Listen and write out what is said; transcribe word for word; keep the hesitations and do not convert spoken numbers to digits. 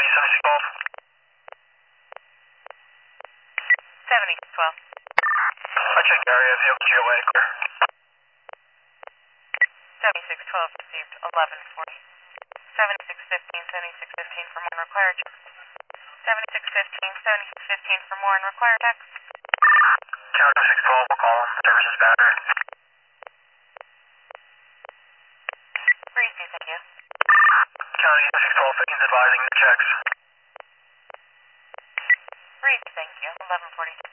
County seventy-six twelve. seventy twelve. I checked the area, vehicle G O A, clear. seventy-six twelve received eleven forty. seventy-six fifteen, seventy-six fifteen for more and required check. seventy-six fifteen, seventy-six fifteen for more and required check. County six twelve, we'll call him. Services battery. Breezy, thank you. County six twelve, fifteen's advising the checks. Breezy, thank you. eleven forty.